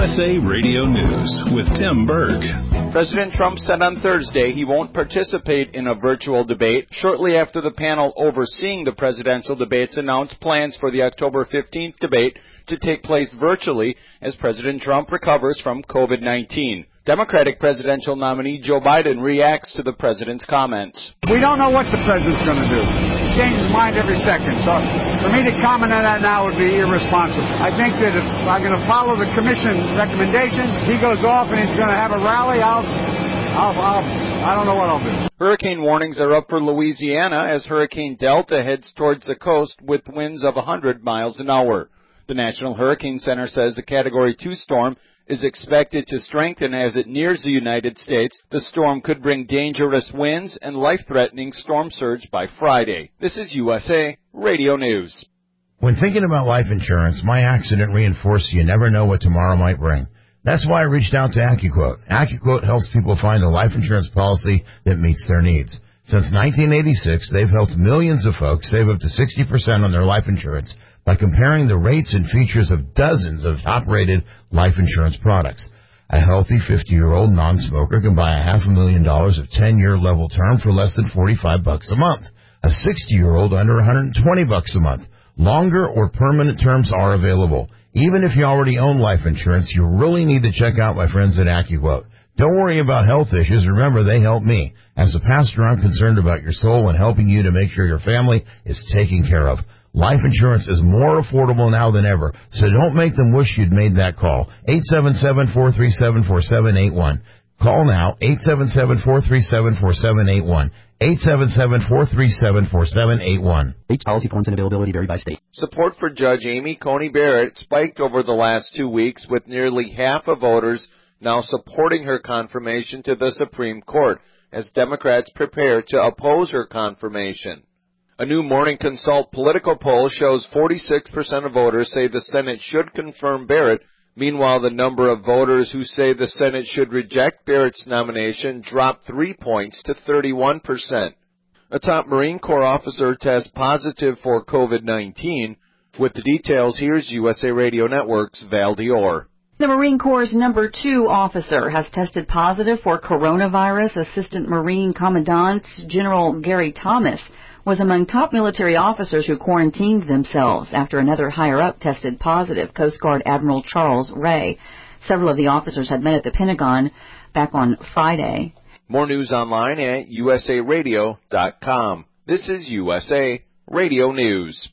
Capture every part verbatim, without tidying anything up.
S A Radio News with Tim Berg. President Trump said on Thursday he won't participate in a virtual debate shortly after the panel overseeing the presidential debates announced plans for the October fifteenth debate to take place virtually as President Trump recovers from COVID nineteen. Democratic presidential nominee Joe Biden reacts to the president's comments. We don't know what the president's going to do. He changes his mind every second. So for me to comment on that now would be irresponsible. I think that if I'm going to follow the commission recommendation, he goes off and he's going to have a rally, I'll, I'll, I'll, I don't know what I'll do. Hurricane warnings are up for Louisiana as Hurricane Delta heads towards the coast with winds of one hundred miles an hour. The National Hurricane Center says a Category two storm is expected to strengthen as it nears the United States. The storm could bring dangerous winds and life-threatening storm surge by Friday. This is U S A Radio News. When thinking about life insurance, my accident reinforced you never know what tomorrow might bring. That's why I reached out to AccuQuote. AccuQuote helps people find a life insurance policy that meets their needs. Since nineteen eighty-six, they've helped millions of folks save up to sixty percent on their life insurance by comparing the rates and features of dozens of top-rated life insurance products. A healthy fifty-year-old non-smoker can buy a half a million dollars of ten-year level term for less than forty-five bucks a month. A sixty-year-old under one hundred twenty bucks a month. Longer or permanent terms are available. Even if you already own life insurance, you really need to check out my friends at AccuQuote. Don't worry about health issues. Remember, they help me. As a pastor, I'm concerned about your soul and helping you to make sure your family is taken care of. Life insurance is more affordable now than ever, so don't make them wish you'd made that call. eight seven seven, four three seven, four seven eight one. Call now, eight seven seven, four three seven, four seven eight one. eight seven seven, four three seven, four seven eight one. H policy forms and availability vary by state. Support for Judge Amy Coney Barrett spiked over the last two weeks, with nearly half of voters now supporting her confirmation to the Supreme Court as Democrats prepare to oppose her confirmation. A new Morning Consult political poll shows forty-six percent of voters say the Senate should confirm Barrett. Meanwhile, the number of voters who say the Senate should reject Barrett's nomination dropped three points to thirty-one percent. A top Marine Corps officer tests positive for COVID nineteen. With the details, here's U S A Radio Network's Val Dior. The Marine Corps' number two officer has tested positive for coronavirus. Assistant Marine Commandant General Gary Thomas was among top military officers who quarantined themselves after another higher-up tested positive, Coast Guard Admiral Charles Ray. Several of the officers had met at the Pentagon back on Friday. More news online at U S A radio dot com. This is U S A Radio News.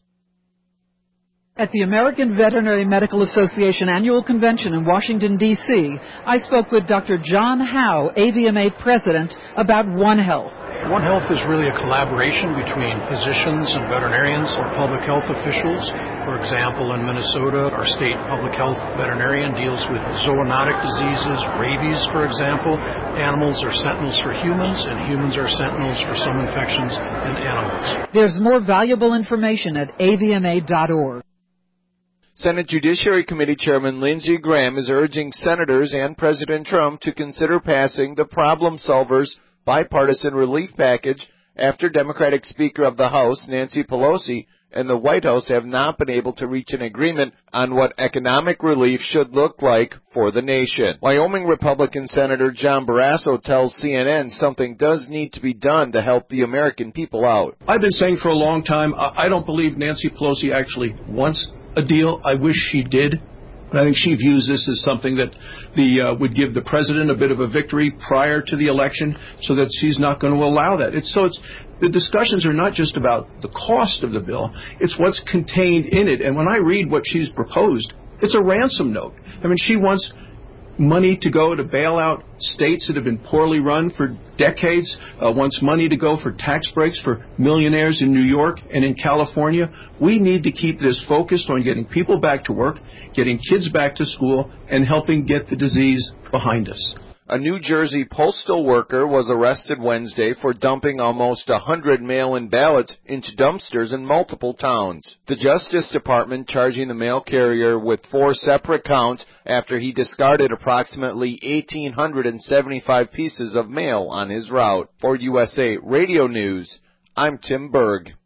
At the American Veterinary Medical Association Annual Convention in Washington, D C, I spoke with Doctor John Howe, A V M A President, about One Health. One Health is really a collaboration between physicians and veterinarians or public health officials. For example, in Minnesota, our state public health veterinarian deals with zoonotic diseases, rabies, for example. Animals are sentinels for humans, and humans are sentinels for some infections in animals. There's more valuable information at A V M A dot org. Senate Judiciary Committee Chairman Lindsey Graham is urging senators and President Trump to consider passing the Problem Solvers bipartisan relief package after Democratic Speaker of the House, Nancy Pelosi, and the White House have not been able to reach an agreement on what economic relief should look like for the nation. Wyoming Republican Senator John Barrasso tells C N N something does need to be done to help the American people out. I've been saying for a long time, I don't believe Nancy Pelosi actually wants a deal. I wish she did. But I think she views this as something that the uh, would give the president a bit of a victory prior to the election, so that she's not going to allow that. It's, so it's, the discussions are not just about the cost of the bill, it's what's contained in it. And when I read what she's proposed, it's a ransom note. I mean, she wants money to go to bail out states that have been poorly run for decades, uh, wants money to go for tax breaks for millionaires in New York and in California. We need to keep this focused on getting people back to work, getting kids back to school, and helping get the disease behind us. A New Jersey postal worker was arrested Wednesday for dumping almost one hundred mail-in ballots into dumpsters in multiple towns. The Justice Department charging the mail carrier with four separate counts after he discarded approximately one thousand eight hundred seventy-five pieces of mail on his route. For U S A Radio News, I'm Tim Berg.